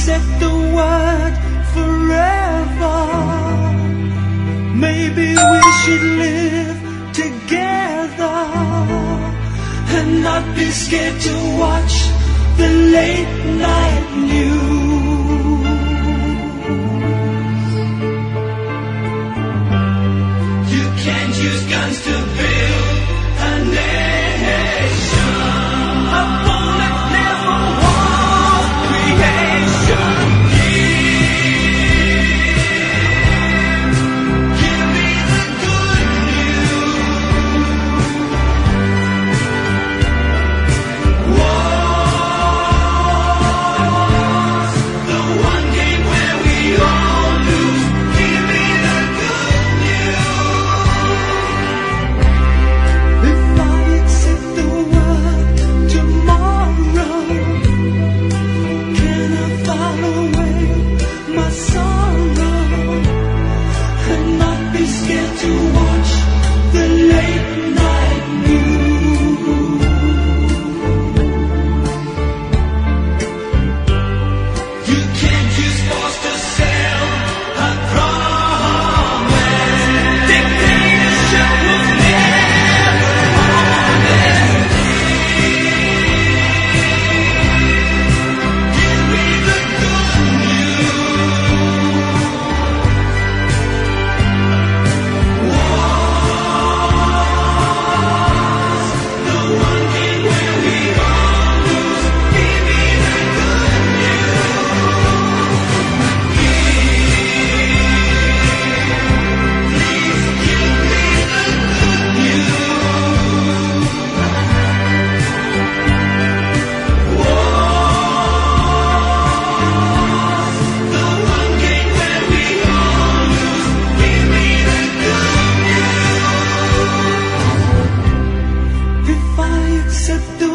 accept the word forever, maybe we should live together and not be scared to watch the late night news. You can't use guns to build a nation. A bullet never was creation. Give me the good news. War's the one game where we all lose. Give me the good news. If I accept the word tomorrow, can I file away my sorrow and not be scared to watch the late night news? You can't use force to sell a promise. Dictatorship was never honest. Give me the good news. War's the one game where we all lose. Give me the good news. Please give me the good news. War's the one game where we all lose. Give me the good news. If I accept the